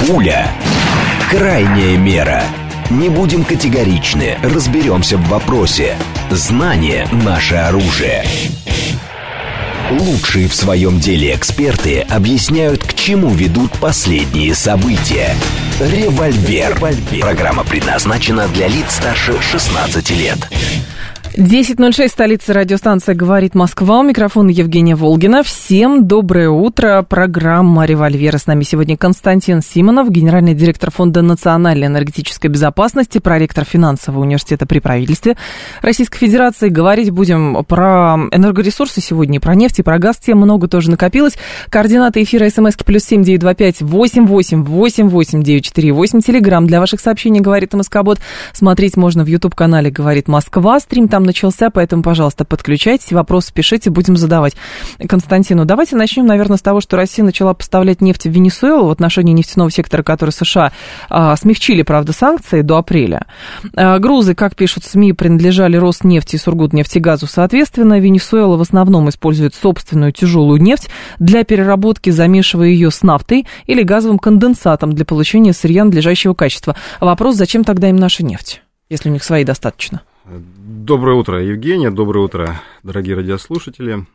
Пуля. Крайняя мера. Не будем категоричны, разберемся в вопросе. Знание – наше оружие. Лучшие в своем деле эксперты объясняют, к чему ведут последние события. Револьвер. Программа предназначена для лиц старше 16 лет. 10:06, столица, радиостанция «Говорит Москва». У микрофона Евгения Волгина. Всем доброе утро. Программа «Револьвер». С нами сегодня Константин Симонов, генеральный директор Фонда национальной энергетической безопасности, проректор финансового университета при правительстве Российской Федерации. Говорить будем про энергоресурсы сегодня, про нефть и про газ. Тем много тоже накопилось. Координаты эфира СМС-ки +7 925 88 88 948. Телеграм для ваших сообщений «Говорит МСК-бот». Смотреть можно в YouTube-канале «Говорит Москва». Стрим там начался, поэтому, пожалуйста, подключайтесь, вопросы пишите, будем задавать Константину. Давайте начнем, наверное, с того, что Россия начала поставлять нефть в Венесуэлу в отношении нефтяного сектора, который США смягчили, правда, санкции до апреля. Грузы, как пишут СМИ, принадлежали Роснефти и Сургутнефтегазу соответственно. Венесуэла в основном использует собственную тяжелую нефть для переработки, замешивая ее с нафтой или газовым конденсатом для получения сырья надлежащего качества. Вопрос, зачем тогда им наша нефть, если у них своей достаточно? Доброе утро, Евгения, доброе утро, дорогие радиослушатели.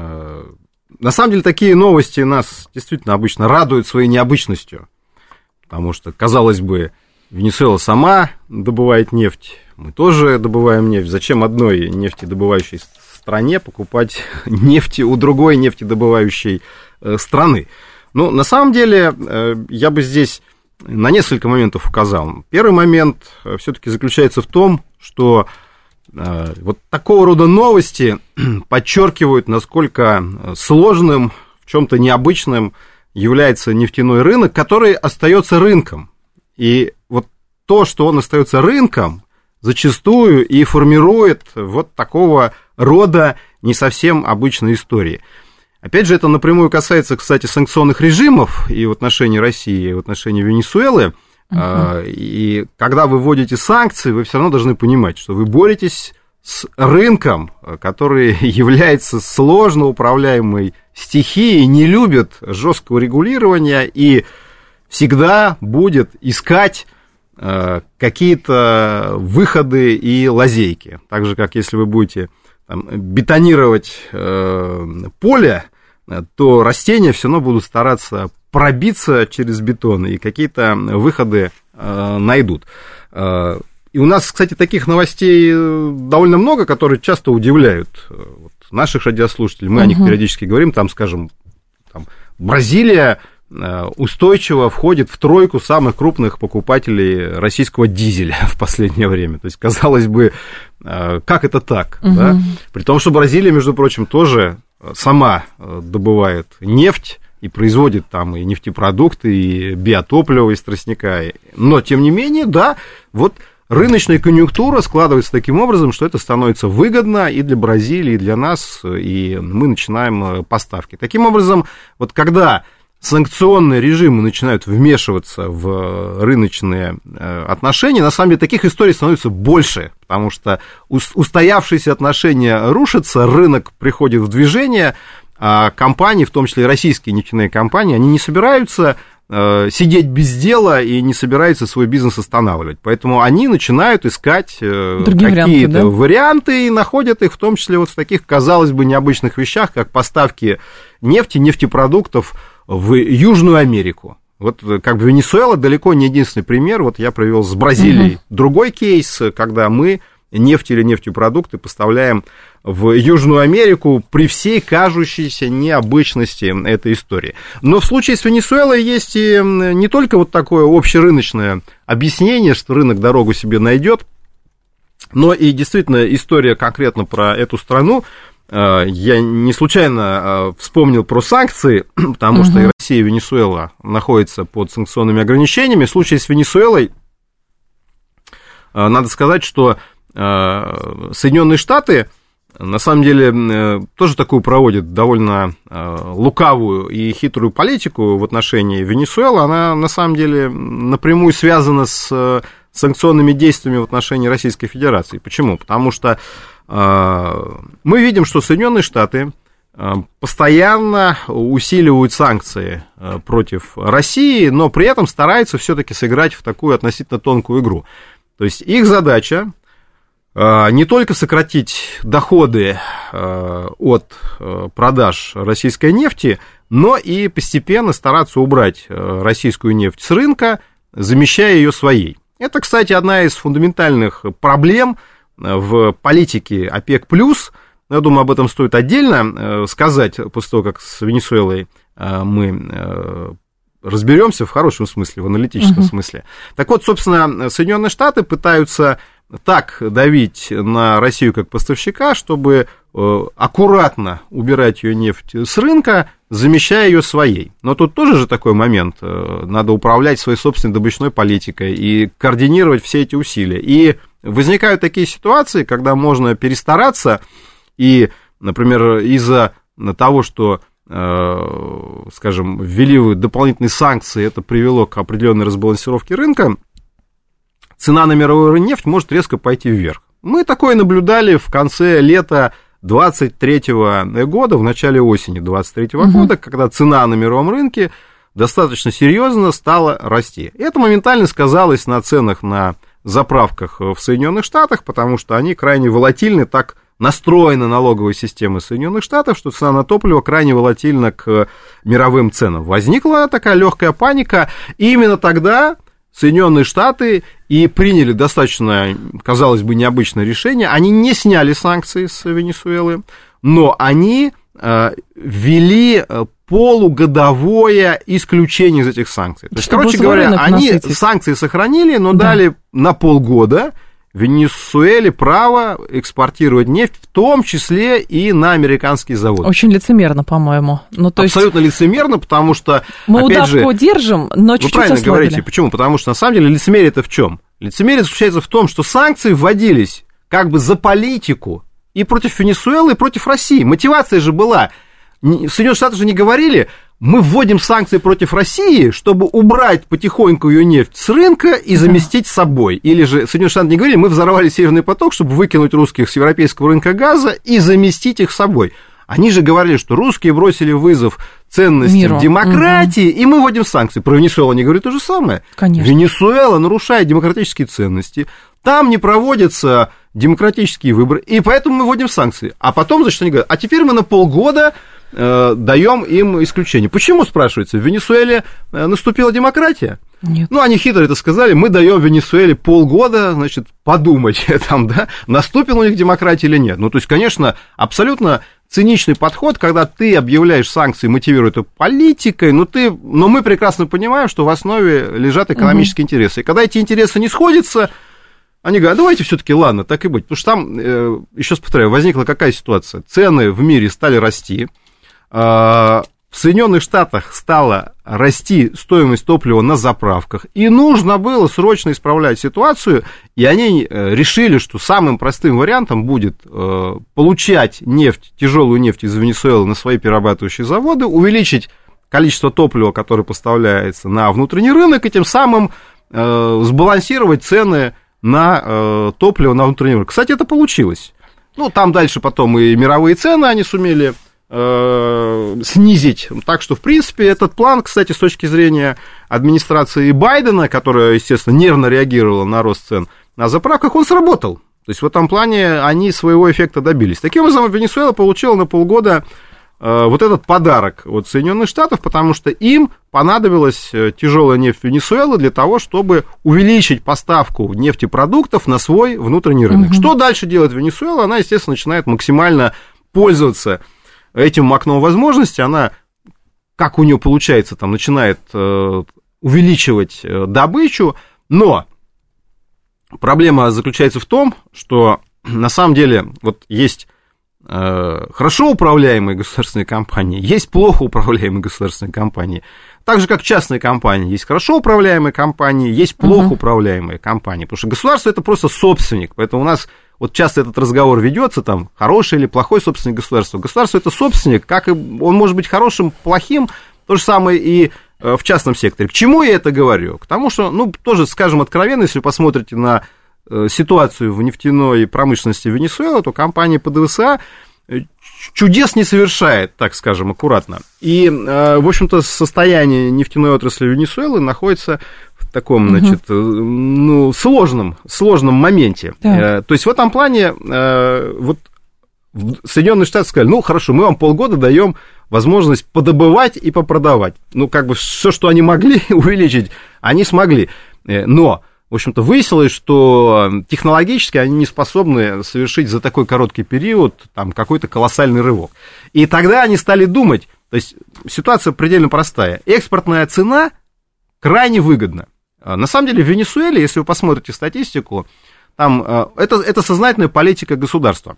На самом деле, такие новости нас действительно обычно радуют своей необычностью, потому что, казалось бы, Венесуэла сама добывает нефть, мы тоже добываем нефть. Зачем одной нефтедобывающей стране покупать нефть у другой нефтедобывающей страны? Ну, на самом деле, я бы здесь на несколько моментов указал. Первый момент все-таки заключается в том, что вот такого рода новости подчеркивают, насколько сложным, в чем-то необычным является нефтяной рынок, который остается рынком. И вот то, что он остается рынком, зачастую и формирует вот такого рода не совсем обычные истории. Опять же, это напрямую касается, кстати, санкционных режимов и в отношении России, и в отношении Венесуэлы. И когда вы вводите санкции, вы все равно должны понимать, что вы боретесь с рынком, который является сложно управляемой стихией, не любит жесткого регулирования и всегда будет искать какие-то выходы и лазейки. Так же, как если вы будете там бетонировать поле, то растения все равно будут стараться пробиться через бетон и какие-то выходы найдут. И у нас, кстати, таких новостей довольно много, которые часто удивляют вот наших радиослушателей. Мы о них периодически говорим, там, скажем, Бразилия устойчиво входит в тройку самых крупных покупателей российского дизеля в последнее время. То есть, казалось бы, как это так? Да? При том, что Бразилия, между прочим, тоже сама добывает нефть и производит там и нефтепродукты, и биотопливо из тростника. Но, тем не менее, да, вот рыночная конъюнктура складывается таким образом, что это становится выгодно и для Бразилии, и для нас, и мы начинаем поставки. Таким образом, вот когда санкционные режимы начинают вмешиваться в рыночные отношения, на самом деле таких историй становится больше, потому что устоявшиеся отношения рушатся, рынок приходит в движение, а компании, в том числе и российские нефтяные компании, они не собираются сидеть без дела и не собираются свой бизнес останавливать. Поэтому они начинают искать какие-то варианты и находят их, в том числе вот в таких, казалось бы, необычных вещах, как поставки нефти, нефтепродуктов в Южную Америку. Вот как бы Венесуэла далеко не единственный пример. Вот я привел с Бразилией другой кейс, когда мы нефть или нефтепродукты поставляем в Южную Америку при всей кажущейся необычности этой истории. Но в случае с Венесуэлой есть и не только вот такое общерыночное объяснение, что рынок дорогу себе найдет, но и действительно история конкретно про эту страну. Я не случайно вспомнил про санкции, потому что и Россия, и Венесуэла находятся под санкционными ограничениями. В случае с Венесуэлой надо сказать, что Соединенные Штаты на самом деле тоже такую проводят довольно лукавую и хитрую политику в отношении Венесуэлы. Она на самом деле напрямую связана с санкционными действиями в отношении Российской Федерации. Почему? Потому что мы видим, что Соединенные Штаты постоянно усиливают санкции против России, но при этом стараются все-таки сыграть в такую относительно тонкую игру. То есть их задача не только сократить доходы от продаж российской нефти, но и постепенно стараться убрать российскую нефть с рынка, замещая ее своей. Это, кстати, одна из фундаментальных проблем в политике ОПЕК+. Я думаю, об этом стоит отдельно сказать, после того, как с Венесуэлой мы разберемся в хорошем смысле, в аналитическом смысле. Так вот, собственно, Соединенные Штаты пытаются так давить на Россию как поставщика, чтобы аккуратно убирать ее нефть с рынка, замещая ее своей. Но тут тоже же такой момент. Надо управлять своей собственной добычной политикой и координировать все эти усилия. И возникают такие ситуации, когда можно перестараться, и, например, из-за того, что, скажем, ввели дополнительные санкции, это привело к определенной разбалансировке рынка, цена на мировую нефть может резко пойти вверх. Мы такое наблюдали в конце лета 2023 года, в начале осени 2023 года, когда цена на мировом рынке достаточно серьезно стала расти. И это моментально сказалось на ценах на заправках в Соединенных Штатах, потому что они крайне волатильны, так настроена налоговая система Соединенных Штатов, что цена на топливо крайне волатильна к мировым ценам. Возникла такая легкая паника, и именно тогда Соединенные Штаты и приняли достаточно, казалось бы, необычное решение. Они не сняли санкции с Венесуэлы, но они ввели полугодовое исключение из этих санкций. То есть, короче говоря, они санкции сохранили, но дали на полгода Венесуэле право экспортировать нефть, в том числе и на американские заводы. Очень лицемерно, по-моему. Ну, то абсолютно лицемерно, потому что, мы удавку держим, но чуть-чуть вы правильно ослабили. говорите. Почему? Потому что, на самом деле, лицемерие-то в чем? Лицемерие заключается в том, что санкции вводились как бы за политику и против Венесуэлы, и против России. Мотивация же была. Соединенные Штаты же не говорили: мы вводим санкции против России, чтобы убрать потихоньку ее нефть с рынка и заместить собой. Или же Соединенные Штаты не говорили: мы взорвали Северный поток, чтобы выкинуть русских с европейского рынка газа и заместить их собой. Они же говорили, что русские бросили вызов ценностям демократии, и мы вводим санкции. Про Венесуэлу они говорят то же самое. Конечно. Венесуэла нарушает демократические ценности, там не проводятся демократические выборы, и поэтому мы вводим санкции. А потом, значит, они говорят: а теперь мы на полгода даем им исключение. Почему, спрашивается, в Венесуэле наступила демократия? Нет. Ну, они хитро это сказали: мы даем Венесуэле полгода, значит, подумать, там, да, наступила у них демократия или нет. Ну, то есть, конечно, абсолютно циничный подход, когда ты объявляешь санкции, мотивируя это политикой, но мы прекрасно понимаем, что в основе лежат экономические интересы. И когда эти интересы не сходятся, они говорят: давайте все-таки, ладно, так и быть. Потому что там, еще раз повторяю, возникла какая ситуация? Цены в мире стали расти. В Соединенных Штатах стала расти стоимость топлива на заправках, и нужно было срочно исправлять ситуацию, и они решили, что самым простым вариантом будет получать нефть, тяжелую нефть из Венесуэлы на свои перерабатывающие заводы, увеличить количество топлива, которое поставляется на внутренний рынок, и тем самым сбалансировать цены на топливо на внутренний рынок. Кстати, это получилось. Ну, там дальше потом и мировые цены они сумели снизить. Так что, в принципе, этот план, кстати, с точки зрения администрации Байдена, которая, естественно, нервно реагировала на рост цен на заправках, он сработал. То есть в этом плане они своего эффекта добились. Таким образом, Венесуэла получила на полгода вот этот подарок от Соединенных Штатов, потому что им понадобилась тяжелая нефть Венесуэлы для того, чтобы увеличить поставку нефтепродуктов на свой внутренний рынок. Что дальше делает Венесуэла? Она, естественно, начинает максимально пользоваться этим окном возможностей. Она, как у нее получается, там начинает увеличивать добычу, но проблема заключается в том, что на самом деле вот есть хорошо управляемые государственные компании, есть плохо управляемые государственные компании. Так же, как частные компании, есть хорошо управляемые компании, есть плохо управляемые компании. Потому что государство – это просто собственник. Поэтому у нас вот часто этот разговор ведется, там, хороший или плохой собственник государства. Государство – это собственник, как и он может быть хорошим, плохим, то же самое и в частном секторе. К чему я это говорю? К тому, что, ну, тоже, скажем откровенно, если вы посмотрите на ситуацию в нефтяной промышленности Венесуэлы, то компания ПДВСА чудес не совершает, так скажем, аккуратно. И, в общем-то, состояние нефтяной отрасли Венесуэлы находится в таком, значит, ну, сложном моменте. То есть в этом плане вот Соединенные Штаты сказали, ну, хорошо, мы вам полгода даем возможность подобывать и попродавать. Ну, как бы все, что они могли увеличить, они смогли. Но, в общем-то, выяснилось, что технологически они не способны совершить за такой короткий период там какой-то колоссальный рывок. И тогда они стали думать, то есть ситуация предельно простая. Экспортная цена крайне выгодна. На самом деле в Венесуэле, если вы посмотрите статистику, там это сознательная политика государства.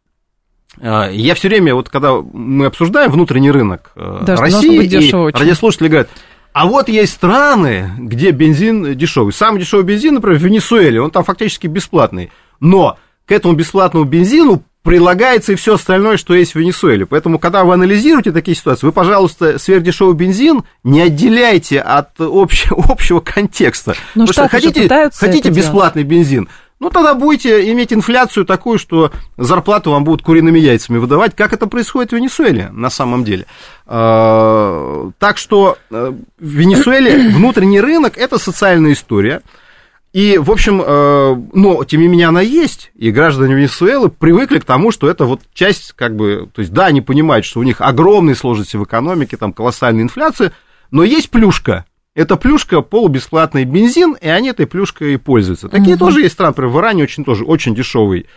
Я все время, вот когда мы обсуждаем внутренний рынок России, и радиослушатели говорят, а вот есть страны, где бензин дешевый. Самый дешевый бензин, например, в Венесуэле, он там фактически бесплатный. Но к этому бесплатному бензину прилагается и все остальное, что есть в Венесуэле. Поэтому, когда вы анализируете такие ситуации, вы, пожалуйста, сверхдешевый бензин не отделяйте от общего контекста. Ну, что хотите бесплатный бензин? Ну, тогда будете иметь инфляцию такую, что зарплату вам будут куриными яйцами выдавать, как это происходит в Венесуэле на самом деле. Так что в Венесуэле внутренний рынок – это социальная история. И, в общем, но, тем не менее, она есть, и граждане Венесуэлы привыкли к тому, что это вот часть, как бы, то есть, да, они понимают, что у них огромные сложности в экономике, там колоссальная инфляция, но есть плюшка. Это плюшка, полубесплатный бензин, и они этой плюшкой и пользуются. Такие тоже есть страны, например, в Иране очень дешевый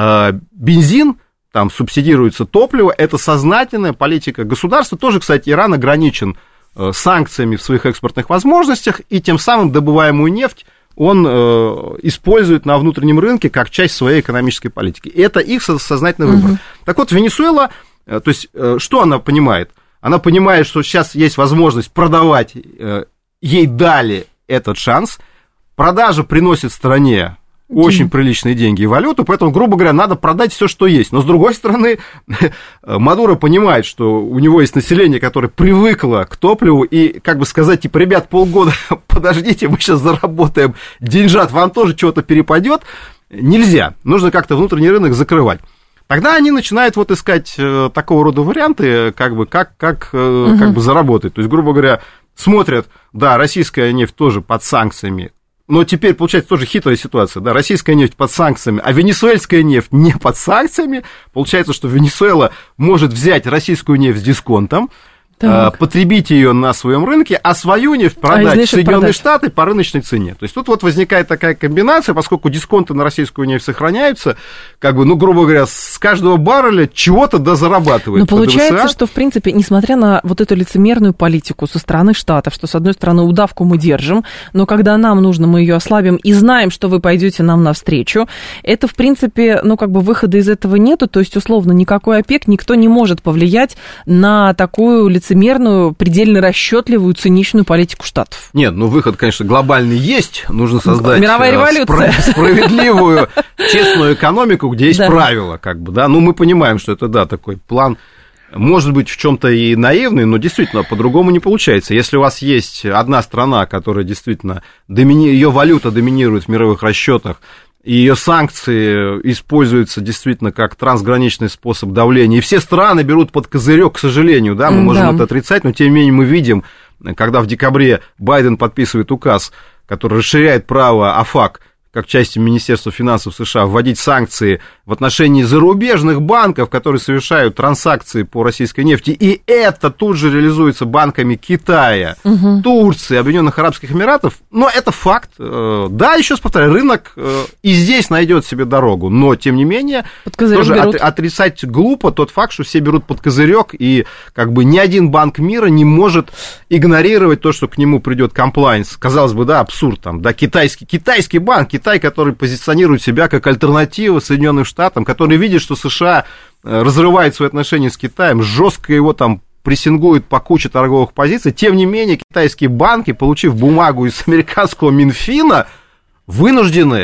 бензин, там субсидируется топливо, это сознательная политика государства. Тоже, кстати, Иран ограничен санкциями в своих экспортных возможностях, и тем самым добываемую нефть он использует на внутреннем рынке как часть своей экономической политики. И это их сознательный выбор. Так вот, Венесуэла, то есть, что она понимает? Она понимает, что сейчас есть возможность продавать, ей дали этот шанс, продажа приносит стране очень приличные деньги и валюту, поэтому, грубо говоря, надо продать все, что есть. Но, с другой стороны, Мадуро понимает, что у него есть население, которое привыкло к топливу, и, как бы сказать, типа, ребят, полгода подождите, мы сейчас заработаем деньжат, вам тоже чего-то перепадет. Нельзя, нужно как-то внутренний рынок закрывать. Тогда они начинают вот искать такого рода варианты, как бы заработать. То есть, грубо говоря, смотрят, да, российская нефть тоже под санкциями, но теперь, получается, тоже хитрая ситуация, да, российская нефть под санкциями, а венесуэльская нефть не под санкциями, получается, что Венесуэла может взять российскую нефть с дисконтом, потребить ее на своем рынке, а свою нефть продать в Соединенные Штаты по рыночной цене. То есть тут вот возникает такая комбинация, поскольку дисконты на российскую нефть сохраняются, как бы, ну, грубо говоря, с каждого барреля чего-то дозарабатывает. Но получается, что, в принципе, несмотря на вот эту лицемерную политику со стороны Штатов, что, с одной стороны, удавку мы держим, но когда нам нужно, мы ее ослабим и знаем, что вы пойдете нам навстречу, это, в принципе, ну, как бы выхода из этого нету, то есть, условно, никакой ОПЕК, никто не может повлиять на такую лицемерную, предельно расчетливую, циничную политику Штатов. Нет, ну выход, конечно, глобальный есть. Нужно создать мировая революция. Справедливую, честную экономику, где есть правила, как бы, да. Ну, мы понимаем, что это, да, такой план, может быть, в чем-то и наивный, но действительно по-другому не получается. Если у вас есть одна страна, которая действительно, ее валюта доминирует в мировых расчетах, и ее санкции используются действительно как трансграничный способ давления. И все страны берут под козырек, к сожалению, да, мы можем это отрицать, но тем не менее мы видим, когда в декабре Байден подписывает указ, который расширяет право ОФАК, как части Министерства финансов США, вводить санкции в отношении зарубежных банков, которые совершают транзакции по российской нефти, и это тут же реализуется банками Китая, Турции, Объединенных Арабских Эмиратов, но это факт. Да, еще раз повторяю, рынок и здесь найдет себе дорогу, но, тем не менее, тоже отрицать глупо тот факт, что все берут под козырек, и как бы ни один банк мира не может игнорировать то, что к нему придет комплайнс. Казалось бы, да, абсурд, там, да, китайский банк, Китай, который позиционирует себя как альтернатива Соединенным Штатам, который видит, что США разрывает свои отношения с Китаем, жестко его там прессингует по куче торговых позиций, тем не менее китайские банки, получив бумагу из американского Минфина, вынуждены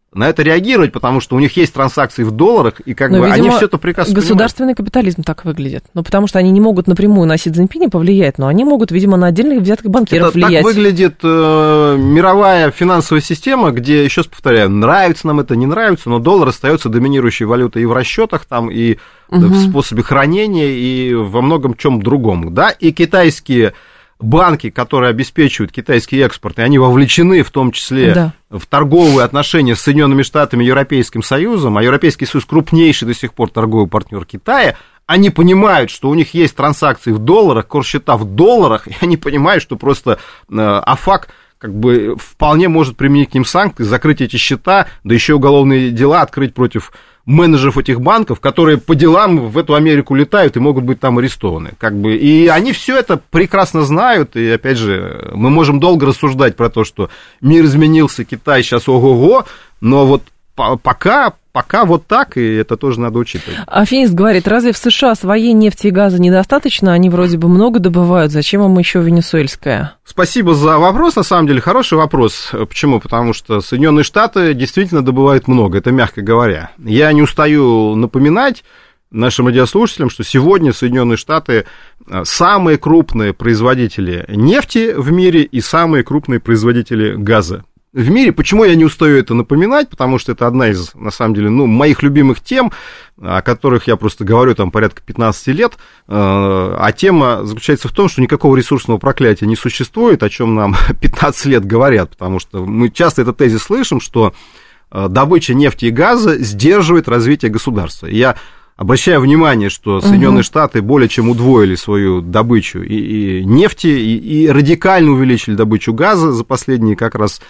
на это реагировать, потому что у них есть транзакции в долларах, и как бы видимо, они все это прекрасно государственный понимают. Капитализм так выглядит. Ну, потому что они не могут напрямую на Си Цзиньпиня повлиять, но они могут, видимо, на отдельных взятых банкиров влиять. Так выглядит мировая финансовая система, где, еще раз повторяю, нравится нам это, не нравится, но доллар остается доминирующей валютой и в расчетах, там, и в способе хранения, и во многом чем другом. Да? И китайские банки, которые обеспечивают китайский экспорт, и они вовлечены в том числе в торговые отношения с Соединенными Штатами и Европейским Союзом, а Европейский Союз крупнейший до сих пор торговый партнер Китая, они понимают, что у них есть транзакции в долларах, курс-счета в долларах, и они понимают, что просто АФАК как бы вполне может применить к ним санкции, закрыть эти счета, да еще уголовные дела открыть против менеджеров этих банков, которые по делам в эту Америку летают и могут быть там арестованы. Как бы, и они все это прекрасно знают, и опять же, мы можем долго рассуждать про то, что мир изменился, Китай сейчас ого-го, но вот пока вот так, и это тоже надо учитывать. Афинист говорит, разве в США своей нефти и газа недостаточно? Они вроде бы много добывают, зачем им еще венесуэльская? Спасибо за вопрос, на самом деле хороший вопрос. Почему? Потому что Соединенные Штаты действительно добывают много, это мягко говоря. Я не устаю напоминать нашим радиослушателям, что сегодня Соединенные Штаты самые крупные производители нефти в мире и самые крупные производители газа в мире. Почему я не устаю это напоминать? Потому что это одна из, на самом деле, моих любимых тем, о которых я просто говорю там порядка 15 лет. А тема заключается в том, что никакого ресурсного проклятия не существует, о чем нам 15 лет говорят, потому что мы часто этот тезис слышим, что добыча нефти и газа сдерживает развитие государства. И я обращаю внимание, что Соединенные Штаты более чем удвоили свою добычу и нефти, и радикально увеличили добычу газа за последние как раз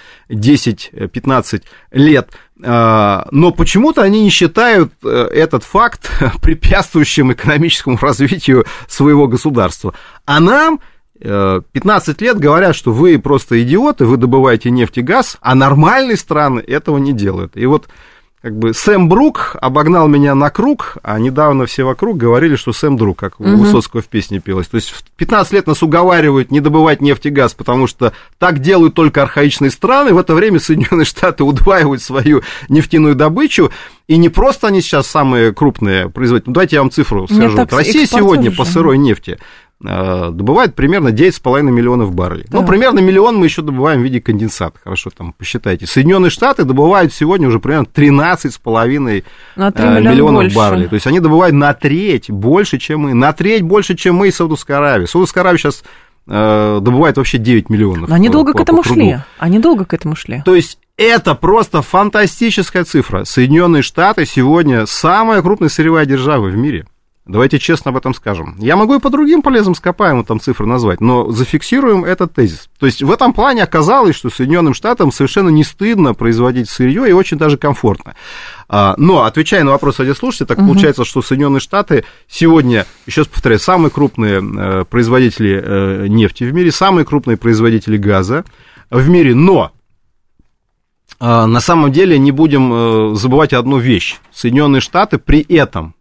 10-15 лет. Но почему-то они не считают этот факт препятствующим экономическому развитию своего государства. А нам 15 лет говорят, что вы просто идиоты, вы добываете нефть и газ, а нормальные страны этого не делают. И вот как бы Сэм Брук обогнал меня на круг, а недавно все вокруг говорили, что Сэм Друг, как у Высоцкого в песне пелось. То есть в 15 лет нас уговаривают не добывать нефть и газ, потому что так делают только архаичные страны. В это время Соединенные Штаты удваивают свою нефтяную добычу. И не просто они сейчас самые крупные производители. Давайте я вам цифру скажу. Россия сегодня по сырой нефти добывает примерно 9,5 миллионов баррелей. Да. Ну, примерно миллион мы еще добываем в виде конденсата. Хорошо, там, посчитайте. Соединенные Штаты добывают сегодня уже примерно 13,5 миллионов баррелей. То есть они добывают на треть больше, чем мы. На треть больше, чем мы и Саудовская Аравия. Саудовская Аравия сейчас добывает вообще 9 миллионов. Они долго к этому шли. То есть это просто фантастическая цифра. Соединенные Штаты сегодня самая крупная сырьевая держава в мире. Давайте честно об этом скажем. Я могу и по другим полезным ископаемым там цифры назвать, но зафиксируем этот тезис. То есть в этом плане оказалось, что Соединенным Штатам совершенно не стыдно производить сырье и очень даже комфортно. Но, отвечая на вопрос радиослушателя, так получается, что Соединенные Штаты сегодня, еще раз повторяю, самые крупные производители нефти в мире, самые крупные производители газа в мире, но на самом деле не будем забывать одну вещь. Соединенные Штаты при этом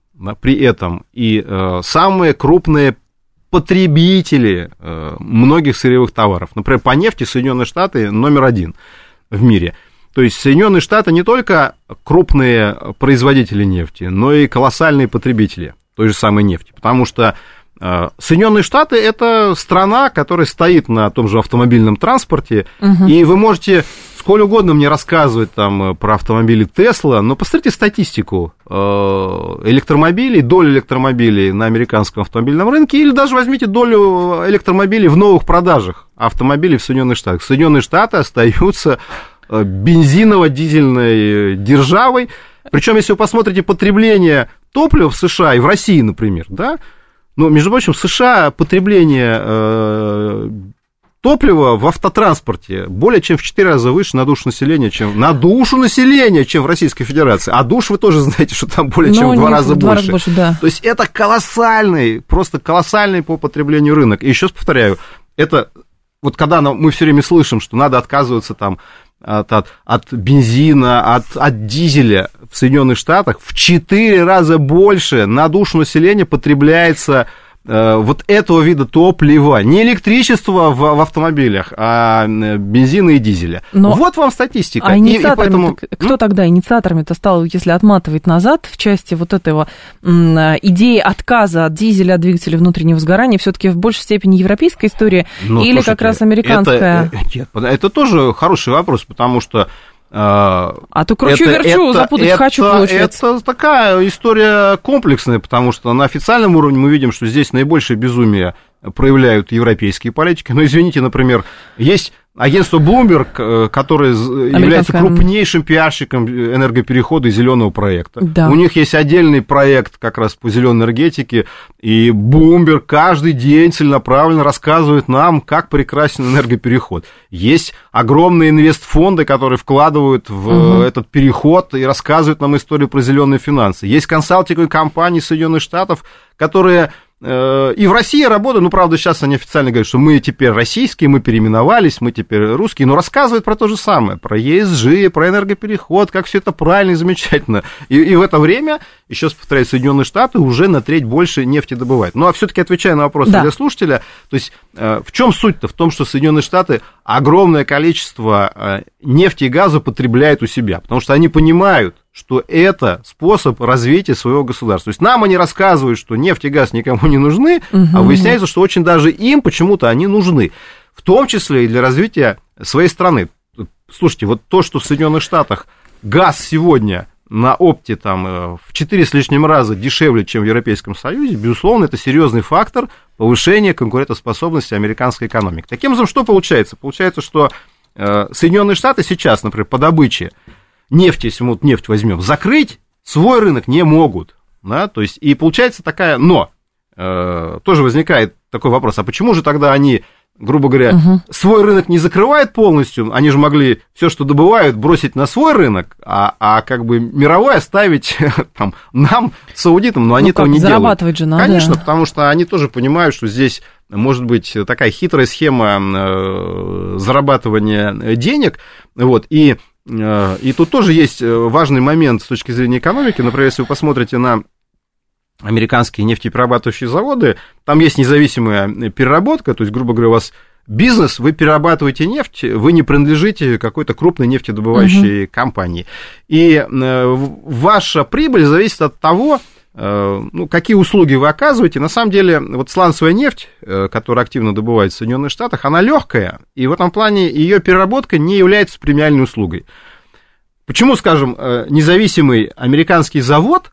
и самые крупные потребители многих сырьевых товаров. Например, по нефти Соединенные Штаты номер один в мире. То есть Соединенные Штаты не только крупные производители нефти, но и колоссальные потребители той же самой нефти. Потому что Соединенные Штаты – это страна, которая стоит на том же автомобильном транспорте, и вы можете сколь угодно мне рассказывать там про автомобили Тесла, но посмотрите статистику электромобилей, долю электромобилей на американском автомобильном рынке, или даже возьмите долю электромобилей в новых продажах автомобилей в Соединенных Штатах. Соединенные Штаты остаются бензиново-дизельной державой, причем если вы посмотрите потребление топлива в США и в России, например, да, но, между прочим, в США потребление топлива в автотранспорте более чем в 4 раза выше на душу населения, чем в Российской Федерации. А душ вы тоже знаете, что там более чем в 2 раза больше. Да. То есть это колоссальный, просто колоссальный по потреблению рынок. И еще раз повторяю, это вот когда мы все время слышим, что надо отказываться там от бензина, от дизеля в Соединенных Штатах, в 4 раза больше на душу населения потребляется вот этого вида топлива, не электричество в автомобилях, а бензина и дизеля. Но... Вот вам статистика. А инициаторами, поэтому... кто тогда инициаторами-то стал, если отматывать назад в части вот этого идеи отказа от дизеля, от двигателя внутреннего сгорания, все-таки в большей степени европейская история или слушайте, как раз американская? Это тоже хороший вопрос, потому что а то кручу-верчу, запутать хочу, получается. Это такая история комплексная, потому что на официальном уровне мы видим, что здесь наибольшее безумие проявляют европейские политики. Но, извините, например, есть агентство Bloomberg, которое является крупнейшим пиарщиком энергоперехода и зеленого проекта. Да. У них есть отдельный проект как раз по зеленой энергетике, и Bloomberg каждый день целенаправленно рассказывает нам, как прекрасен энергопереход. Есть огромные инвестфонды, которые вкладывают в этот переход и рассказывают нам историю про зеленые финансы. Есть консалтинговые компании Соединенных Штатов, которые... И в России работают, ну, правда, сейчас они официально говорят, что мы теперь российские, мы переименовались, мы теперь русские, но рассказывают про то же самое, про ESG, про энергопереход, как все это правильно и замечательно. И в это время, еще раз повторяю, Соединенные Штаты уже на треть больше нефти добывают. Ну, а все-таки отвечая на вопрос для слушателя, то есть в чем суть-то? В том, что Соединенные Штаты огромное количество нефти и газа потребляют у себя, потому что они понимают, что это способ развития своего государства. То есть нам они рассказывают, что нефть и газ никому не нужны, а выясняется, что очень даже им почему-то они нужны, в том числе и для развития своей страны. Слушайте, вот то, что в Соединенных Штатах газ сегодня на опте там, в 4 с лишним раза дешевле, чем в Европейском Союзе, безусловно, это серьезный фактор повышения конкурентоспособности американской экономики. Таким образом, что получается? Получается, что Соединенные Штаты сейчас, например, по добыче нефти, если мы вот нефть возьмем, закрыть свой рынок не могут. Да? То есть, и получается такая, но тоже возникает такой вопрос, а почему же тогда они, грубо говоря, свой рынок не закрывают полностью, они же могли все, что добывают, бросить на свой рынок, а как бы мировой оставить там, нам, саудитам, но они этого не делают. Зарабатывать же надо. Конечно, потому что они тоже понимают, что здесь может быть такая хитрая схема зарабатывания денег, вот, и тут тоже есть важный момент с точки зрения экономики. Например, если вы посмотрите на американские нефтеперерабатывающие заводы, там есть независимая переработка, то есть, грубо говоря, у вас бизнес, вы перерабатываете нефть, вы не принадлежите какой-то крупной нефтедобывающей компании. И ваша прибыль зависит от того, ну, какие услуги вы оказываете. На самом деле, вот сланцевая нефть, которая активно добывается в Соединенных Штатах, она легкая, и в этом плане ее переработка не является премиальной услугой. Почему, скажем, независимый американский завод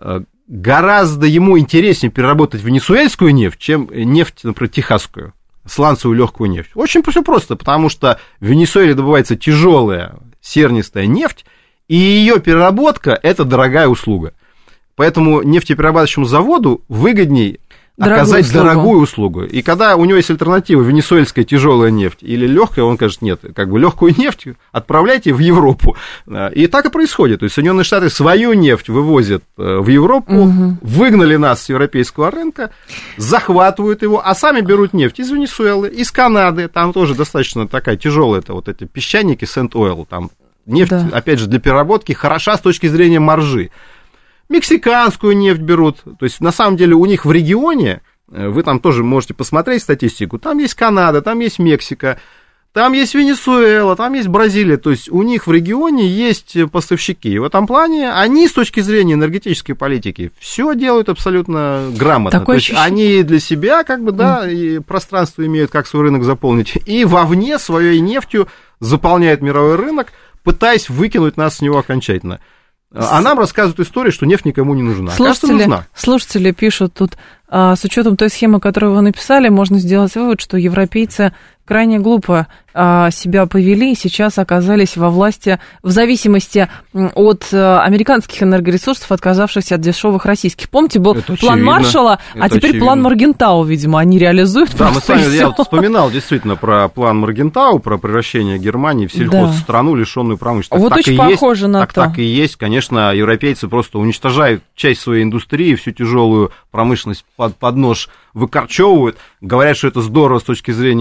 гораздо ему интереснее переработать венесуэльскую нефть, чем нефть, например, техасскую, сланцевую легкую нефть? Очень все просто, потому что в Венесуэле добывается тяжелая сернистая нефть, и ее переработка – это дорогая услуга. Поэтому нефтеперерабатывающему заводу выгодней оказать дорогую услугу. И когда у него есть альтернатива венесуэльская тяжелая нефть или легкая, он скажет, нет, как бы легкую нефть отправляйте в Европу. И так и происходит. То есть Соединенные Штаты свою нефть вывозят в Европу, выгнали нас с европейского рынка, захватывают его, а сами берут нефть из Венесуэлы, из Канады. Там тоже достаточно такая тяжелая, это вот эти песчаники Сент-Ойл. Там нефть, опять же, для переработки хороша с точки зрения маржи. Мексиканскую нефть берут, то есть, на самом деле, у них в регионе, вы там тоже можете посмотреть статистику, там есть Канада, там есть Мексика, там есть Венесуэла, там есть Бразилия, то есть, у них в регионе есть поставщики, и в этом плане они, с точки зрения энергетической политики, все делают абсолютно грамотно, то есть, они для себя, как бы, да, и пространство имеют, как свой рынок заполнить, и вовне своей нефтью заполняют мировой рынок, пытаясь выкинуть нас с него окончательно. А нам рассказывают историю, что нефть никому не нужна. Слушатели пишут тут, с учетом той схемы, которую вы написали, можно сделать вывод, что европейцы крайне глупо себя повели и сейчас оказались во власти, в зависимости от американских энергоресурсов, отказавшихся от дешевых российских. Помните, был план Маршалла, а теперь план Моргентау, видимо, они реализуют. Да, мы с вами, я вот вспоминал действительно про план Моргентау, про превращение Германии в сельхозстрanu, лишенную промышленности. Вот очень похоже на то. Так и есть, конечно, европейцы просто уничтожают часть своей индустрии, всю тяжелую промышленность под нож выкорчевывают, говорят, что это здорово с точки зрения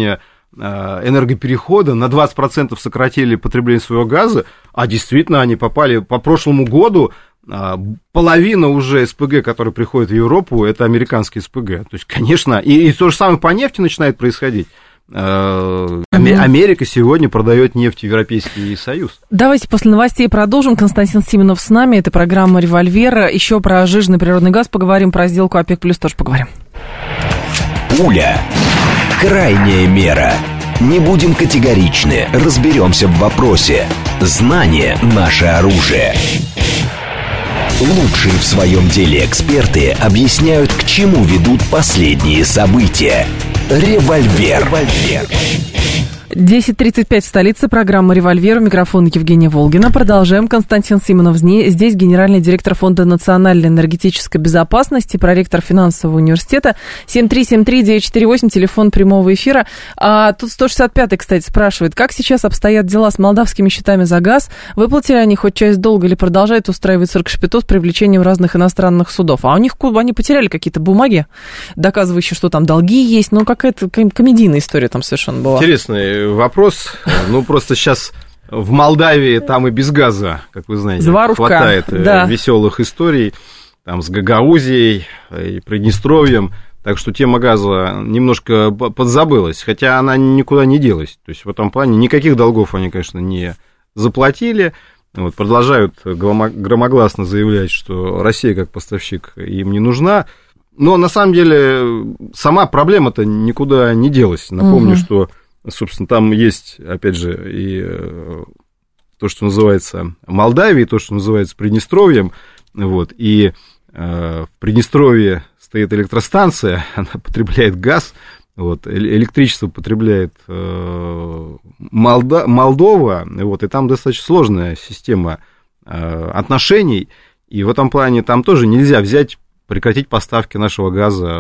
энергоперехода, на 20% сократили потребление своего газа, а действительно они попали по прошлому году, половина уже СПГ, которые приходят в Европу, это американские СПГ. То есть, конечно, и то же самое по нефти начинает происходить. Америка сегодня продает нефть в Европейский Союз. Давайте после новостей продолжим. Константин Симонов с нами. Это программа «Револьвер». Еще про жиженый природный газ поговорим, про сделку ОПЕК+, тоже поговорим. Пуля. Крайняя мера. Не будем категоричны, разберемся в вопросе. Знание – наше оружие. Лучшие в своем деле эксперты объясняют, к чему ведут последние события. Револьвер. 10:35 в столице. Программа «Револьвер». У микрофона Евгения Волгина. Продолжаем. Константин Симонов здесь, генеральный директор Фонда национальной энергетической безопасности, проректор финансового университета. 7373948, телефон прямого эфира. Тут 165-й, кстати, спрашивает, как сейчас обстоят дела с молдавскими счетами за газ? Выплатили они хоть часть долга или продолжают устраивать цирк-шпиту с привлечением разных иностранных судов? А у них они потеряли какие-то бумаги, доказывающие, что там долги есть. Ну, какая-то комедийная история там совершенно была. Интересный вопрос. Ну, просто сейчас в Молдавии там и без газа, как вы знаете, заварушка. Хватает веселых историй там с Гагаузией и Приднестровьем. Так что тема газа немножко подзабылась, хотя она никуда не делась. То есть в этом плане никаких долгов они, конечно, не заплатили. Вот, продолжают громогласно заявлять, что Россия как поставщик им не нужна. Но на самом деле сама проблема-то никуда не делась. Напомню, что, собственно, там есть, опять же, и то, что называется Молдавией, то, что называется Приднестровьем. Вот, и в Приднестровье стоит электростанция, она потребляет газ, вот, электричество потребляет Молдова, вот, и там достаточно сложная система отношений, и в этом плане там тоже нельзя прекратить поставки нашего газа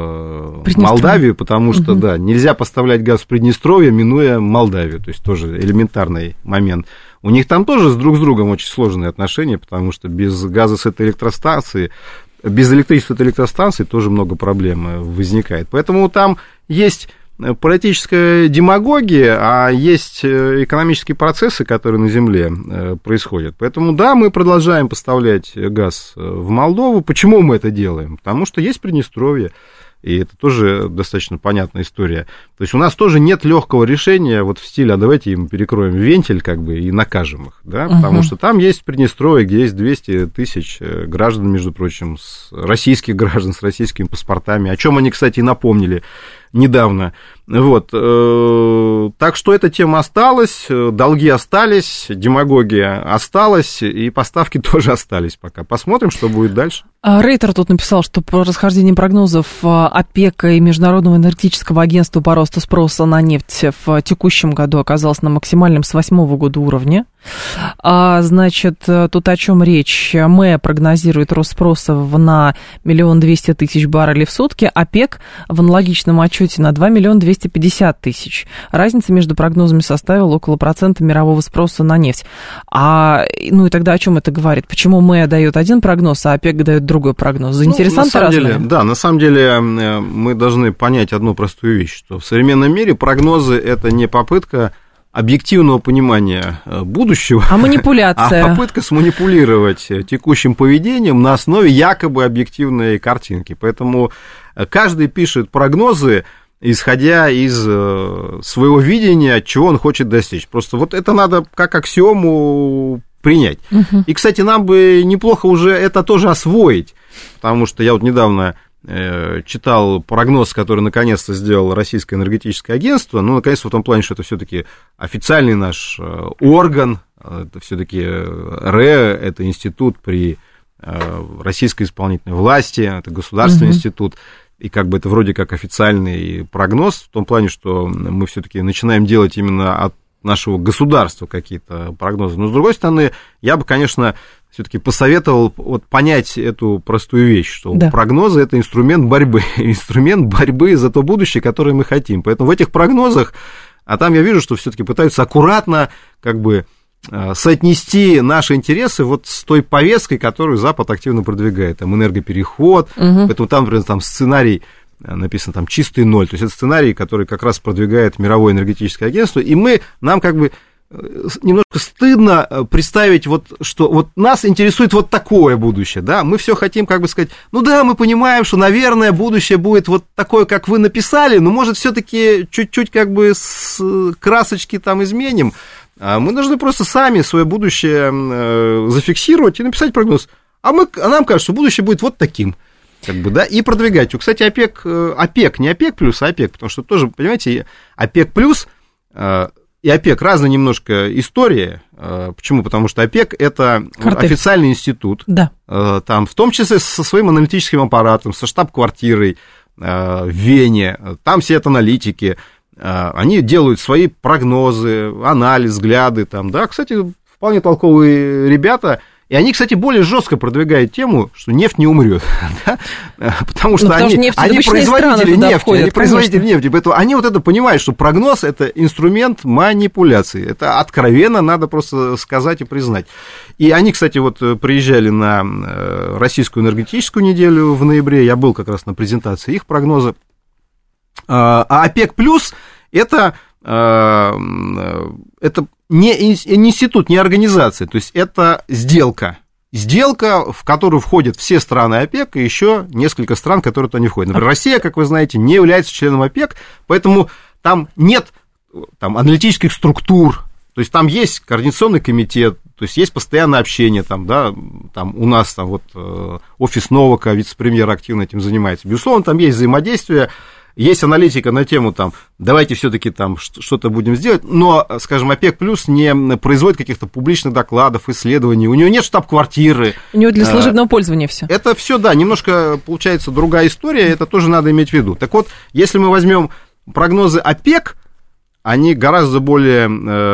в Молдавию, потому что, да, нельзя поставлять газ в Приднестровье, минуя Молдавию, то есть тоже элементарный момент. У них там тоже друг с другом очень сложные отношения, потому что без газа с этой электростанции, без электричества этой электростанции тоже много проблем возникает. Поэтому там есть политическая демагогия, а есть экономические процессы, которые на Земле происходят. Поэтому, да, мы продолжаем поставлять газ в Молдову. Почему мы это делаем? Потому что есть Приднестровье, и это тоже достаточно понятная история. То есть у нас тоже нет легкого решения вот в стиле, а давайте им перекроем вентиль как бы и накажем их, да, потому что там есть Приднестровье, где есть 200 тысяч граждан, между прочим, российских граждан с российскими паспортами, о чем они, кстати, и напомнили недавно. Вот. Так что эта тема осталась, долги остались, демагогия осталась, и поставки тоже остались пока. Посмотрим, что будет дальше. Рейтер тут написал, что по расхождению прогнозов ОПЕК и Международного энергетического агентства по росту спроса на нефть в текущем году оказалось на максимальном с 2008 года уровне. Значит, тут о чем речь? МЭ прогнозирует рост спроса на 1 200 000 баррелей в сутки, ОПЕК в аналогичном отчете на 2 250 000. Разница между прогнозами составила около процента мирового спроса на нефть. Ну и тогда о чем это говорит? Почему МЭ дает один прогноз, а ОПЕК дает другой прогноз? Заинтересанты разные? Да, на самом деле мы должны понять одну простую вещь, что в современном мире прогнозы – это не попытка объективного понимания будущего, а манипуляция. А попытка сманипулировать текущим поведением на основе якобы объективной картинки. Поэтому каждый пишет прогнозы, исходя из своего видения, чего он хочет достичь. Просто вот это надо как аксиому принять. И, кстати, нам бы неплохо уже это тоже освоить, потому что я вот недавно читал прогноз, который наконец-то сделало Российское энергетическое агентство. Ну, наконец-то в том плане, что это все-таки официальный наш орган, это все-таки РЭ, это институт при российской исполнительной власти, это государственный институт, и как бы это вроде как официальный прогноз, в том плане, что мы все-таки начинаем делать именно от нашего государства какие-то прогнозы. Но, с другой стороны, я бы, конечно, все-таки посоветовал вот понять эту простую вещь, что прогнозы – это инструмент борьбы за то будущее, которое мы хотим. Поэтому в этих прогнозах, а там я вижу, что все-таки пытаются аккуратно как бы соотнести наши интересы вот с той повесткой, которую Запад активно продвигает. Там энергопереход, поэтому там, например, там сценарий написано там чистый ноль, то есть это сценарий, который как раз продвигает Мировое энергетическое агентство, и нам как бы немножко стыдно представить, что вот нас интересует вот такое будущее, да, мы все хотим как бы сказать, ну да, мы понимаем, что, наверное, будущее будет вот такое, как вы написали, но, может, все-таки чуть-чуть как бы с красочки там изменим, мы должны просто сами свое будущее зафиксировать и написать прогноз, а нам кажется, что будущее будет вот таким. Как бы, да, и продвигать. Кстати, ОПЕК, не ОПЕК плюс, а ОПЕК, потому что тоже, понимаете, ОПЕК плюс и ОПЕК разная немножко история. Почему? Потому что ОПЕК – это официальный институт, да. Там, в том числе со своим аналитическим аппаратом, со штаб-квартирой в Вене, там все это аналитики, они делают свои прогнозы, анализ, взгляды, там, да, кстати, вполне толковые ребята. И они, кстати, более жестко продвигают тему, что нефть не умрет, да? Потому что они производители нефти, поэтому они вот это понимают, что прогноз – это инструмент манипуляции, это откровенно надо просто сказать и признать. И они, кстати, вот приезжали на российскую энергетическую неделю в ноябре, я был как раз на презентации их прогноза, а ОПЕК плюс – это не институт, не организация, то есть это сделка, в которую входят все страны ОПЕК и еще несколько стран, которые туда не входят. Например, Россия, как вы знаете, не является членом ОПЕК, поэтому там нет аналитических структур, то есть там есть координационный комитет, то есть есть постоянное общение, там, да, там у нас там вот офис Новака, вице-премьер активно этим занимается. Безусловно, там есть взаимодействие. Есть аналитика на тему, там, давайте все-таки там что-то будем сделать, но, скажем, ОПЕК плюс не производит каких-то публичных докладов, исследований, у него нет штаб-квартиры. У него для служебного пользования все. Это все, да, немножко получается другая история, это тоже надо иметь в виду. Так вот, если мы возьмем прогнозы ОПЕК, они гораздо более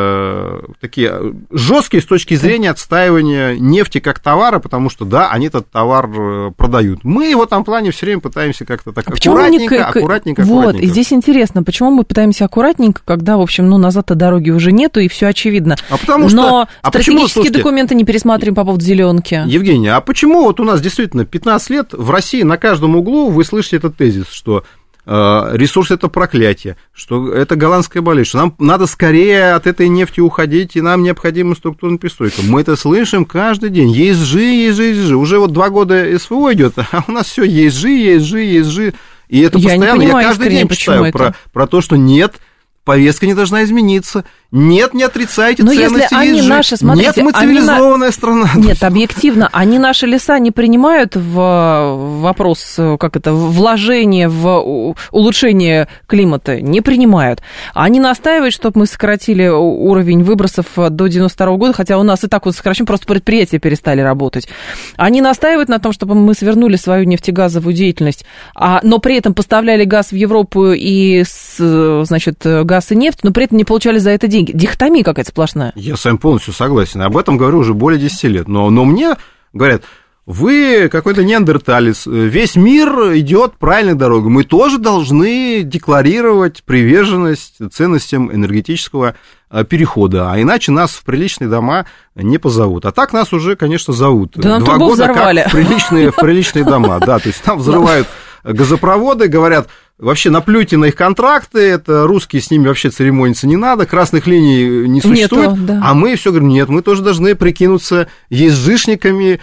такие жесткие с точки зрения отстаивания нефти как товара, потому что, да, они этот товар продают. Мы в этом плане все время пытаемся как-то так аккуратненько. Вот, и здесь интересно, почему мы пытаемся аккуратненько, когда, в общем, назад-то дороги уже нету, и все очевидно. Но стратегические документы не пересматриваем по поводу зеленки. Евгения, а почему вот у нас действительно 15 лет в России на каждом углу вы слышите этот тезис, что ресурс – это проклятие, что это голландская болезнь, что нам надо скорее от этой нефти уходить, и нам необходима структурная перестройка. Мы это слышим каждый день. ESG. Уже вот 2 года СВО идет, а у нас все ESG. И это постоянно, я каждый день читаю про то, что нет, повестка не должна измениться. Нет, не отрицайте ценности ESG. Нет, мы цивилизованная страна. Нет, объективно, они наши леса не принимают в вопрос, вложение в улучшение климата, не принимают. Они настаивают, чтобы мы сократили уровень выбросов до 92 года, хотя у нас и так вот сокращен, просто предприятия перестали работать. Они настаивают на том, чтобы мы свернули свою нефтегазовую деятельность, но при этом поставляли газ в Европу и, значит, газ и нефть, но при этом не получали за это деньги. Дихотомия какая-то сплошная. Я с вами полностью согласен. Об этом говорю уже более 10 лет. Но мне говорят, вы какой-то неандерталец, весь мир идет правильной дорогой. Мы тоже должны декларировать приверженность ценностям энергетического перехода, а иначе нас в приличные дома не позовут. А так нас уже, конечно, зовут. Да, 2 года взорвали. Как в приличные дома. Да, то есть там взрывают газопроводы, говорят, вообще наплюйте на их контракты, это русские, с ними вообще церемониться не надо, красных линий не существует, да. А мы все говорим, нет, мы тоже должны прикинуться ESG-шниками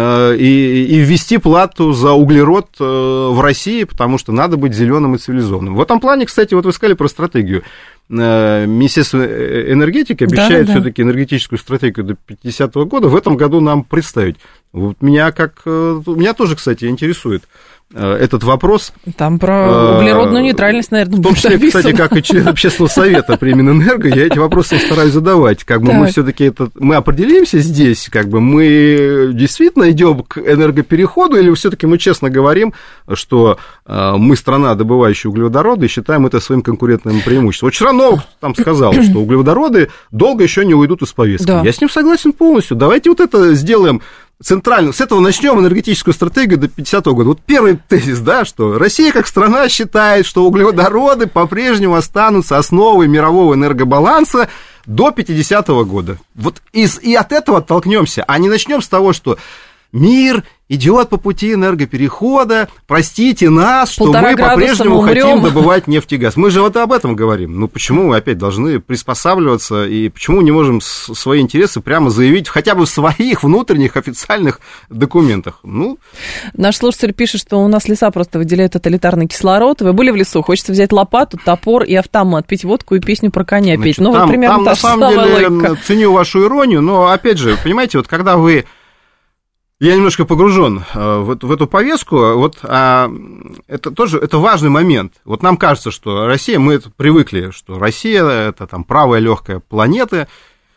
и ввести плату за углерод в России, потому что надо быть зеленым и цивилизованным. В этом плане, кстати, вот вы сказали про стратегию. Министерство энергетики обещает все-таки энергетическую стратегию до 50-го года в этом году нам представить. Вот меня тоже, кстати, интересует этот вопрос. Там про углеродную нейтральность, наверное, в том числе, кстати, как и член общественного совета при Минэнерго, я эти вопросы стараюсь задавать. Как бы мы все-таки мы определимся здесь, как бы мы действительно идем к энергопереходу, или все-таки мы честно говорим, что мы страна, добывающая углеводороды, и считаем это своим конкурентным преимуществом. Вот вчера Новак там сказал, что углеводороды долго еще не уйдут из повестки. Да. Я с ним согласен полностью. Давайте вот это сделаем центрально. С этого начнем энергетическую стратегию до 50-го года. Вот первый тезис, да, что Россия как страна считает, что углеводороды по-прежнему останутся основой мирового энергобаланса до 50-го года. Вот и от этого оттолкнемся, а не начнем с того, что мир идет по пути энергоперехода, простите нас, что 1,5 мы по-прежнему умрем. хотим добывать нефть и газ. Мы же вот об этом говорим. Ну, почему мы опять должны приспосабливаться, и почему не можем свои интересы прямо заявить хотя бы в своих внутренних официальных документах? Ну... Наш слушатель пишет, что у нас леса просто выделяют тоталитарный кислород. Вы были в лесу, хочется взять лопату, топор и автомат, пить водку и песню про коня петь. Ну, вот примерно та же самая логика. Ценю вашу иронию, но, опять же, понимаете, вот когда вы... Я немножко погружен в эту повестку, вот это тоже это важный момент. Вот нам кажется, что Россия, мы привыкли, что Россия – это там правая легкая планеты,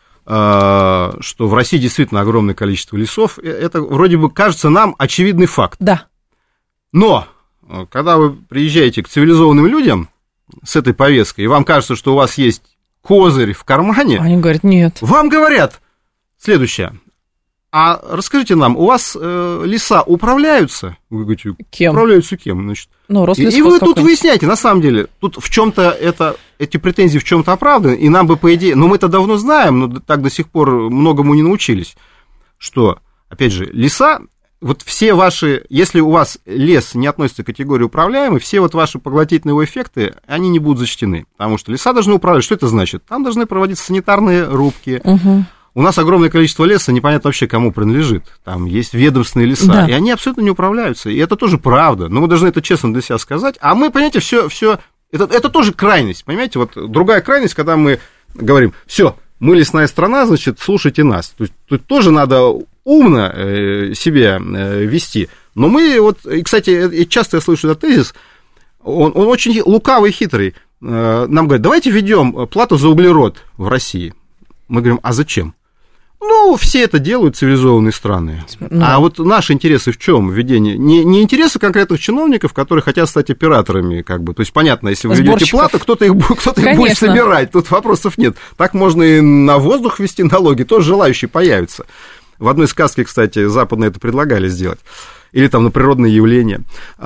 что в России действительно огромное количество лесов. Это вроде бы кажется нам очевидный факт. Да. Но когда вы приезжаете к цивилизованным людям с этой повесткой, и вам кажется, что у вас есть козырь в кармане, они говорят, нет. Вам говорят следующее. А расскажите нам, у вас леса управляются? Вы говорите, кем? Управляются кем? Значит, ну, и вы тут выясняете, на самом деле, тут в чем-то эти претензии в чем-то оправданы, и нам бы, по идее, но мы это давно знаем, но так до сих пор многому не научились, что, опять же, леса, вот все ваши, если у вас лес не относится к категории управляемый, все вот ваши поглотительные его эффекты, они не будут зачтены, потому что леса должны управлять. Что это значит? Там должны проводиться санитарные рубки. У нас огромное количество леса, непонятно вообще, кому принадлежит. Там есть ведомственные леса, да. И они абсолютно не управляются. И это тоже правда. Но мы должны это честно для себя сказать. А мы, понимаете, все это тоже крайность. Понимаете, вот другая крайность, когда мы говорим, все, мы лесная страна, значит, слушайте нас. То есть тут тоже надо умно себя вести. Но мы вот, и, кстати, часто я слышу этот тезис, он очень лукавый и хитрый. Нам говорят, давайте введем плату за углерод в России. Мы говорим, а зачем? Ну, все это делают, цивилизованные страны. А вот наши интересы в чем введение? Не интересы конкретных чиновников, которые хотят стать операторами, как бы. То есть, понятно, если вы введете плату, кто-то их будет собирать, тут вопросов нет. Так можно и на воздух ввести налоги, тоже желающие появятся. В одной сказке, кстати, западные это предлагали сделать. Или там на природные явления.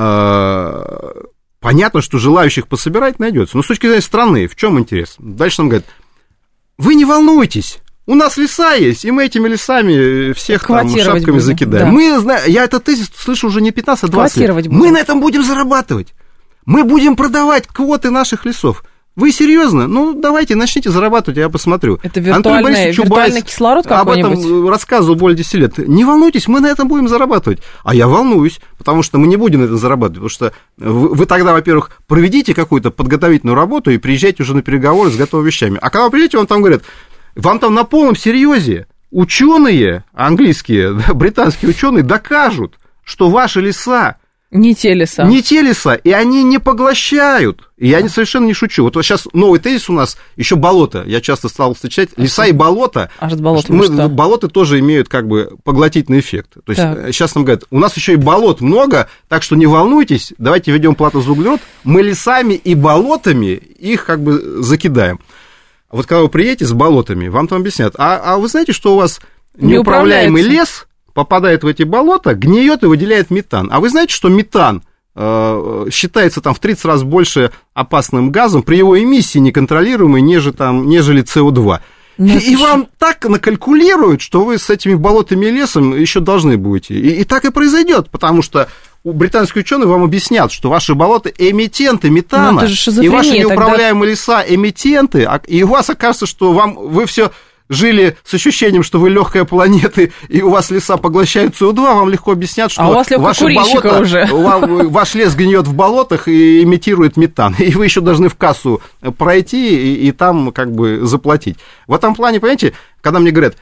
Понятно, что желающих пособирать найдется. Но с точки зрения страны, в чем интерес? Дальше нам говорят, вы не волнуйтесь. У нас леса есть, и мы этими лесами всех там шапками будем, закидаем. Да. Мы знаем, я этот тезис слышу уже не 15, а 20 лет. Будем. Мы на этом будем зарабатывать. Мы будем продавать квоты наших лесов. Вы серьезно? Ну, давайте, начните зарабатывать, я посмотрю. Это виртуальный кислород какой-нибудь? Об этом рассказывал более 10 лет. Не волнуйтесь, мы на этом будем зарабатывать. А я волнуюсь, потому что мы не будем на этом зарабатывать. Потому что вы тогда, во-первых, проведите какую-то подготовительную работу и приезжайте уже на переговоры с готовыми вещами. А когда вы приедете, вам там говорят, вам там на полном серьезе ученые английские, британские ученые докажут, что ваши леса не те леса. Не те леса, и они не поглощают. И я совершенно не шучу. Вот сейчас новый тезис у нас, еще болото. Я часто стал встречать леса и болота. А с болотом болота тоже имеют как бы поглотительный эффект. То есть сейчас нам говорят, у нас еще и болот много, так что не волнуйтесь, давайте введем плату за углерод. Мы лесами и болотами их как бы закидаем. Вот когда вы приедете с болотами, вам там объяснят, а вы знаете, что у вас неуправляемый лес попадает в эти болота, гниет и выделяет метан. А вы знаете, что метан считается там в 30 раз больше опасным газом при его эмиссии неконтролируемой, нежели СО2. И вам так накалькулируют, что вы с этими болотами и лесом еще должны будете. И так и произойдет, потому что британские ученые вам объяснят, что ваши болота эмитенты метана, и ваши неуправляемые леса эмитенты, и у вас окажется, что вы все жили с ощущением, что вы легкая планета, и у вас леса поглощают СО2, вам легко объяснят, что ваши болота, уже. Ваш лес гниет в болотах и имитирует метан, и вы еще должны в кассу пройти и там как бы заплатить. В этом плане, понимаете, когда мне говорят,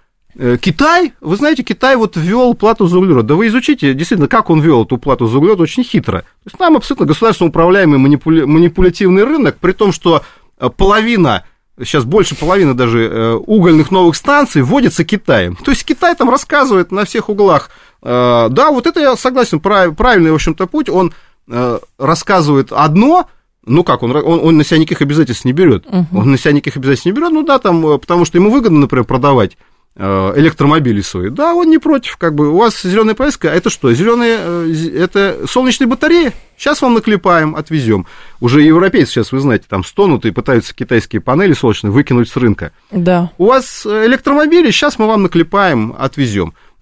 Китай, вы знаете, Китай вот ввел плату за углерод. Да вы изучите, действительно, как он ввел эту плату за углерод, очень хитро. То есть там абсолютно государственно управляемый манипулятивный рынок, при том, что сейчас больше половины даже угольных новых станций вводится Китаем. То есть Китай там рассказывает на всех углах. Да, вот это я согласен, правильный, в общем-то, путь. Он рассказывает одно. Ну как, он на себя никаких обязательств не берет. Он на себя никаких обязательств не берет, ну да, там, потому что ему выгодно, например, продавать электромобили свои. Да, он не против, как бы. У вас зеленая повестка, это что? Зеленые, это солнечные батареи? Сейчас вам наклепаем, отвезем. Уже европейцы сейчас, вы знаете, там стонут и пытаются китайские панели солнечные выкинуть с рынка. Да. У вас электромобили, сейчас мы вам наклепаем, отвезем.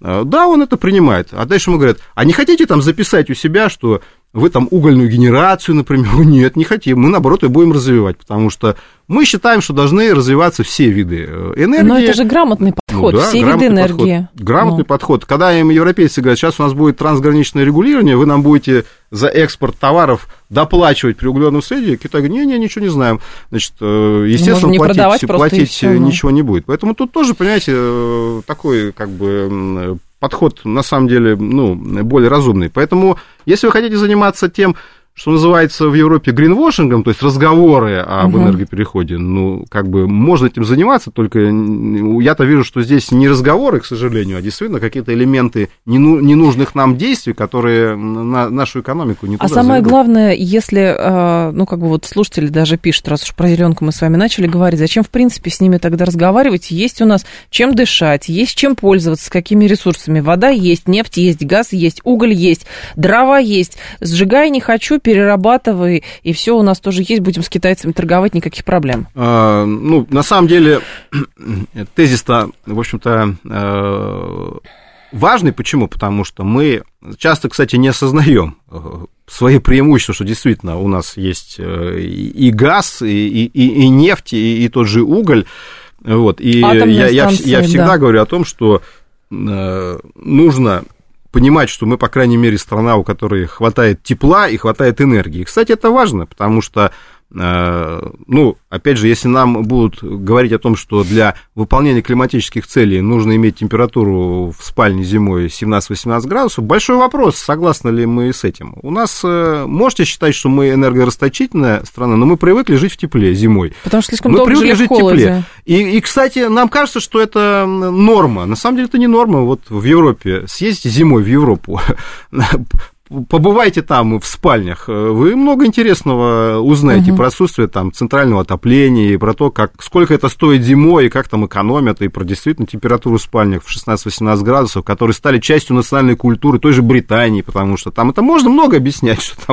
Да, он это принимает. А дальше ему говорят, а не хотите там записать у себя, что вы там угольную генерацию, например? Нет, не хотим. Мы, наоборот, ее будем развивать, потому что мы считаем, что должны развиваться все виды энергии. Но это же грамотный подход, да, все виды энергии. Грамотный подход. Когда им европейцы говорят, сейчас у нас будет трансграничное регулирование, вы нам будете за экспорт товаров доплачивать при углеродном следе, Китай говорит, не, ничего не знаем. Значит, естественно, платить ничего не будет. Поэтому тут тоже, понимаете, такой, как бы, подход, на самом деле, более разумный. Поэтому, если вы хотите заниматься тем, что называется в Европе гринвошингом, то есть разговоры об энергопереходе, как бы можно этим заниматься, только я-то вижу, что здесь не разговоры, к сожалению, а действительно какие-то элементы ненужных нам действий, которые нашу экономику не туда заведут. А самое главное, если, вот слушатели даже пишут, раз уж про зеленку мы с вами начали говорить, зачем, в принципе, с ними тогда разговаривать? Есть у нас чем дышать, есть чем пользоваться, с какими ресурсами. Вода есть, нефть есть, газ есть, уголь есть, дрова есть. Сжигай не хочу, перерабатывай, и все у нас тоже есть, будем с китайцами торговать, никаких проблем. На самом деле, тезис-то, в общем-то, важный. Почему? Потому что мы часто, кстати, не осознаем свои преимущества, что действительно у нас есть и газ, и нефть, и тот же уголь. Вот. И я всегда говорю о том, что нужно понимать, что мы, по крайней мере, страна, у которой хватает тепла и хватает энергии. Кстати, это важно, потому что, опять же, если нам будут говорить о том, что для выполнения климатических целей нужно иметь температуру в спальне зимой 17-18 градусов, большой вопрос, согласны ли мы с этим. У нас, можете считать, что мы энергорасточительная страна, но мы привыкли жить в тепле зимой. Потому что слишком долго жили в холоде. И, кстати, нам кажется, что это норма. На самом деле это не норма. Вот в Европе, съездите зимой в Европу, побывайте там в спальнях, вы много интересного узнаете про отсутствие там центрального отопления, и про то, сколько это стоит зимой, и как там экономят, и про действительно температуру в спальнях в 16-18 градусов, которые стали частью национальной культуры той же Британии, потому что там это можно много объяснять, что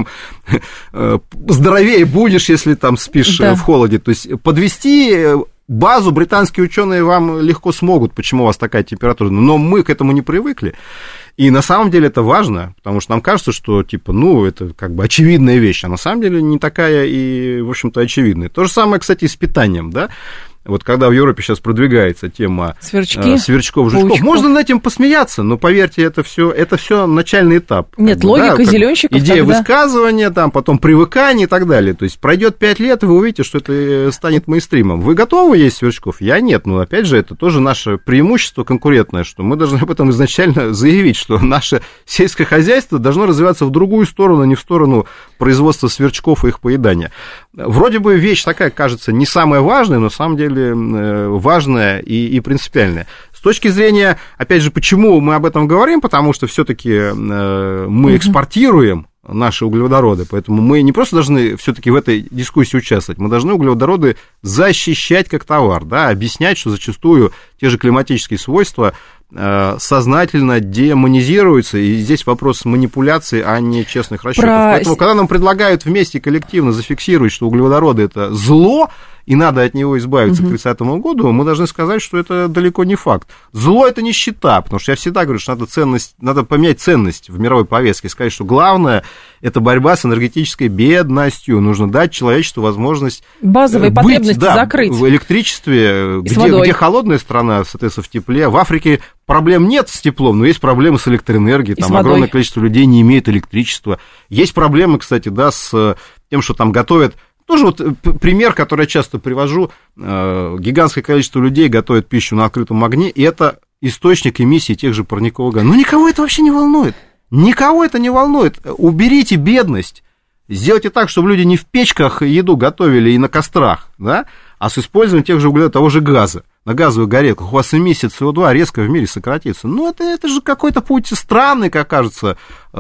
там здоровее будешь, если там спишь в холоде. То есть подвести базу британские ученые вам легко смогут, почему у вас такая температура, но мы к этому не привыкли. И на самом деле это важно, потому что нам кажется, что, это как бы очевидная вещь, а на самом деле не такая и, в общем-то, очевидная. То же самое, кстати, и с питанием, да? Вот когда в Европе сейчас продвигается тема сверчков, жучков, можно над этим посмеяться, но поверьте, это все начальный этап. Нет, логика зеленщиков. Идея высказывания, там, потом привыкание и так далее. То есть пройдет 5 лет, и вы увидите, что это станет мейнстримом. Вы готовы есть сверчков? Я нет. Но опять же, это тоже наше преимущество конкурентное, что мы должны об этом изначально заявить, что наше сельское хозяйство должно развиваться в другую сторону, а не в сторону производства сверчков и их поедания. Вроде бы вещь такая, кажется, не самая важная, но на самом деле важная и принципиальная. С точки зрения, опять же, почему мы об этом говорим, потому что все-таки мы экспортируем наши углеводороды, поэтому мы не просто должны все-таки в этой дискуссии участвовать, мы должны углеводороды защищать как товар, да, объяснять, что зачастую те же климатические свойства сознательно демонизируются, и здесь вопрос манипуляции, а не честных расчетов. Поэтому, когда нам предлагают вместе коллективно зафиксировать, что углеводороды – это зло, и надо от него избавиться к 30-му году, мы должны сказать, что это далеко не факт. Зло – это нищета, потому что я всегда говорю, что надо поменять ценность в мировой повестке, сказать, что главное – это борьба с энергетической бедностью, нужно дать человечеству возможность базовые потребности закрыть. В электричестве, где холодная страна, соответственно, в тепле. В Африке проблем нет с теплом, но есть проблемы с электроэнергией, там огромное количество людей не имеет электричества. Есть проблемы, кстати, да, с тем, что там готовят. Тоже вот пример, который я часто привожу, гигантское количество людей готовят пищу на открытом огне, и это источник эмиссии тех же парниковых газов. Но никого это вообще не волнует. Никого это не волнует. Уберите бедность. Сделайте так, чтобы люди не в печках еду готовили и на кострах, да, а с использованием тех же углеводородов, того же газа. На газовых горелках у вас эмиссия СО2 резко в мире сократится. Ну, это же какой-то путь странный, как кажется,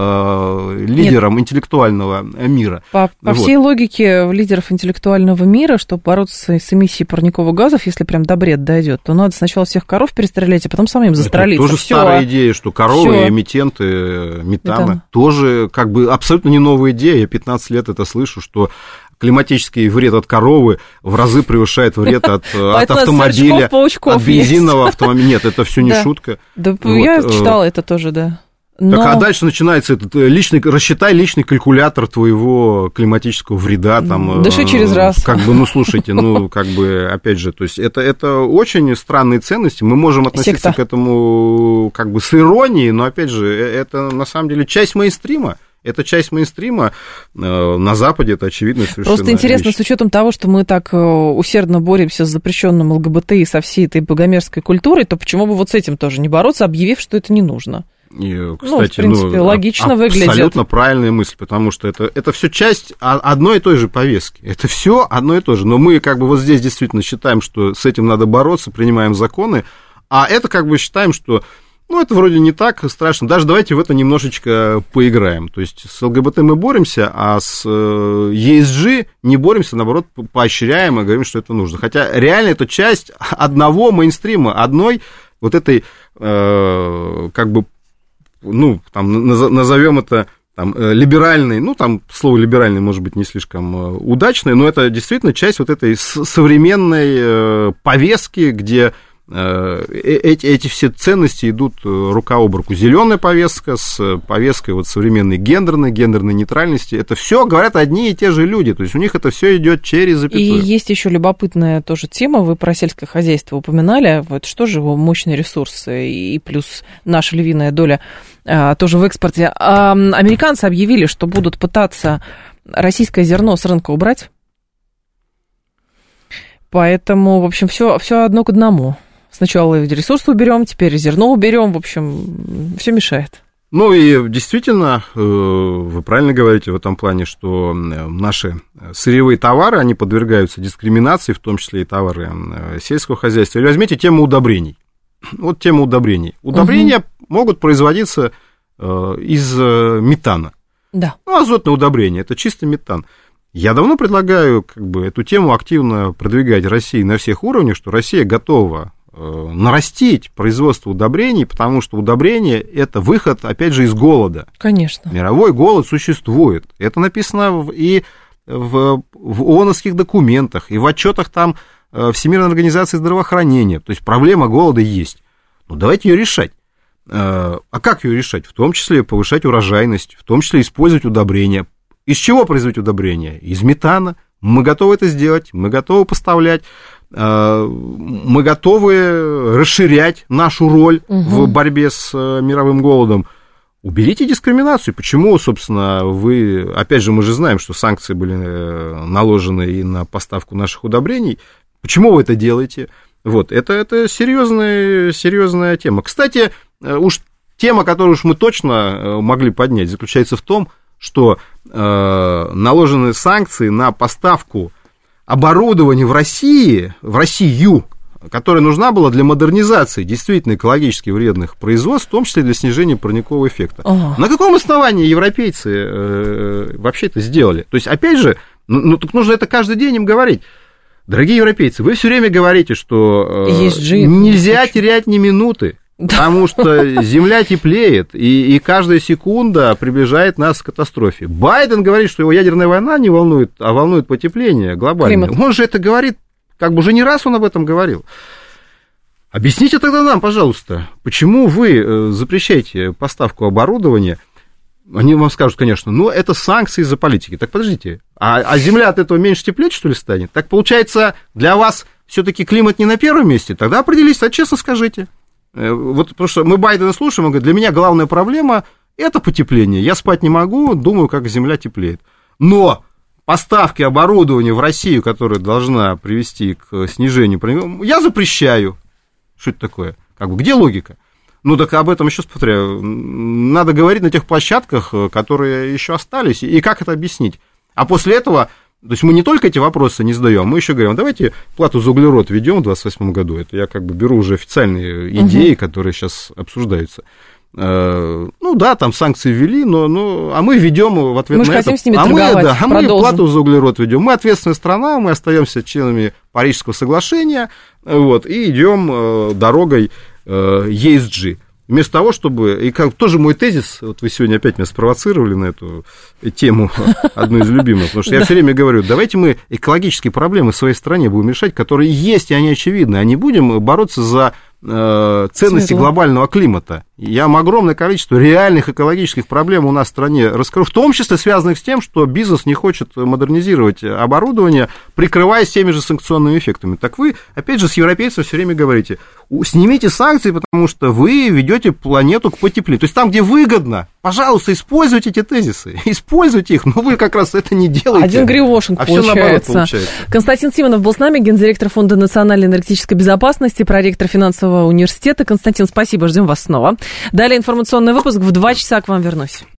лидерам интеллектуального мира. По всей логике лидеров интеллектуального мира, чтобы бороться с эмиссией парниковых газов, если прям до бреда дойдет, то надо сначала всех коров перестрелять, а потом самим застрелиться. Это тоже старая идея, что коровы и эмитенты метана тоже как бы абсолютно не новая идея. Я 15 лет это слышу, что климатический вред от коровы в разы превышает вред от автомобиля, от бензинового автомобиля. Нет, это все не шутка. Да, я читала это тоже, да. Так, а дальше начинается этот рассчитай личный калькулятор твоего климатического вреда. Там, дыши через раз. Слушайте, опять же, то есть это очень странные ценности. Мы можем относиться к этому с иронией, но, опять же, это на самом деле часть мейнстрима. Это часть мейнстрима, на Западе это очевидно совершенно. Просто интересно, вещь. С учетом того, что мы так усердно боремся с запрещенным ЛГБТ и со всей этой богомерзкой культурой, то почему бы вот с этим тоже не бороться, объявив, что это не нужно? И, кстати, в принципе, логично выглядит. Абсолютно правильная мысль, потому что это все часть одной и той же повестки. Это все одно и то же. Но мы вот здесь действительно считаем, что с этим надо бороться, принимаем законы, а это считаем, что это вроде не так страшно. Даже давайте в это немножечко поиграем. То есть с ЛГБТ мы боремся, а с ESG не боремся, наоборот, поощряем и говорим, что это нужно. Хотя реально это часть одного мейнстрима, одной вот этой, назовем это либеральный, слово либеральный может быть не слишком удачное, но это действительно часть вот этой современной повестки, где эти все ценности идут рука об руку. Зеленая повестка с повесткой современной гендерной нейтральности. Это все говорят одни и те же люди. То есть у них это все идет через запятую. И есть еще любопытная тоже тема. Вы про сельское хозяйство упоминали. Вот что же его мощные ресурсы и плюс наша львиная доля тоже в экспорте. Американцы объявили, что будут пытаться российское зерно с рынка убрать. Поэтому, в общем, все одно к одному. Сначала ресурсы уберем, теперь зерно уберем, в общем, все мешает. И действительно, вы правильно говорите в этом плане, что наши сырьевые товары, они подвергаются дискриминации, в том числе и товары сельского хозяйства. Или возьмите тему удобрений. Вот тема удобрений. Удобрения могут производиться из метана. Да. Азотное удобрение, это чисто метан. Я давно предлагаю эту тему активно продвигать России на всех уровнях, что Россия готова нарастить производство удобрений, потому что удобрение – это выход, опять же, из голода. Конечно. Мировой голод существует. Это написано и в ООНовских документах, и в отчетах Всемирной организации здравоохранения. То есть проблема голода есть. Но давайте ее решать. А как ее решать? В том числе повышать урожайность, в том числе использовать удобрения. Из чего производить удобрения? Из метана. Мы готовы это сделать, мы готовы поставлять, мы готовы расширять нашу роль в борьбе с мировым голодом. Уберите дискриминацию. Почему, собственно, опять же, мы же знаем, что санкции были наложены и на поставку наших удобрений. Почему вы это делаете? Это серьезная тема. Кстати, тема, которую мы точно могли поднять, заключается в том, что наложены санкции на поставку оборудования в Россию, которая нужна была для модернизации действительно экологически вредных производств, в том числе для снижения парникового эффекта. На каком основании европейцы вообще это сделали? То есть, опять же, так нужно это каждый день им говорить. Дорогие европейцы, вы все время говорите, что нельзя терять ни минуты. Потому что Земля теплеет, и каждая секунда приближает нас к катастрофе. Байден говорит, что его ядерная война не волнует, а волнует потепление глобальное. Климат. Он же это говорит, уже не раз он об этом говорил. Объясните тогда нам, пожалуйста, почему вы запрещаете поставку оборудования? Они вам скажут, конечно, это санкции из-за политики. Так подождите, а Земля от этого меньше теплеть, что ли, станет? Так получается, для вас все-таки климат не на первом месте? Тогда определитесь, честно скажите. Потому что мы Байдена слушаем, он говорит, для меня главная проблема – это потепление. Я спать не могу, думаю, как Земля теплеет. Но поставки оборудования в Россию, которая должна привести к снижению, я запрещаю. Что это такое? Где логика? Так об этом еще повторяю. Надо говорить на тех площадках, которые еще остались, и как это объяснить. А после этого... То есть мы не только эти вопросы не задаем, мы еще говорим, давайте плату за углерод введем в 2028 году. Это я беру уже официальные идеи, которые сейчас обсуждаются. Там санкции ввели, а мы введем в ответ на это. Мы хотим с ними торговать, мы плату за углерод ведем. Мы ответственная страна, мы остаемся членами Парижского соглашения, и идем дорогой ESG. Вместо того, чтобы... И как тоже мой тезис, вот вы сегодня опять меня спровоцировали на эту тему, одну из любимых, потому что я все время говорю, давайте мы экологические проблемы в своей стране будем решать, которые есть, и они очевидны, а не будем бороться за ценности глобального климата. Я вам огромное количество реальных экологических проблем у нас в стране раскрою, в том числе связанных с тем, что бизнес не хочет модернизировать оборудование, прикрываясь теми же санкционными эффектами. Так вы, опять же, с европейцами все время говорите, снимите санкции, потому что вы ведете планету к потеплению. То есть там, где выгодно, пожалуйста, используйте эти тезисы, используйте их, но вы как раз это не делаете. Один гривошинг получается. Все наоборот получается. Константин Симонов был с нами, гендиректор Фонда национальной энергетической безопасности, проректор финансового университета. Константин, спасибо, ждем вас снова. Далее информационный выпуск, в 2 часа к вам вернусь.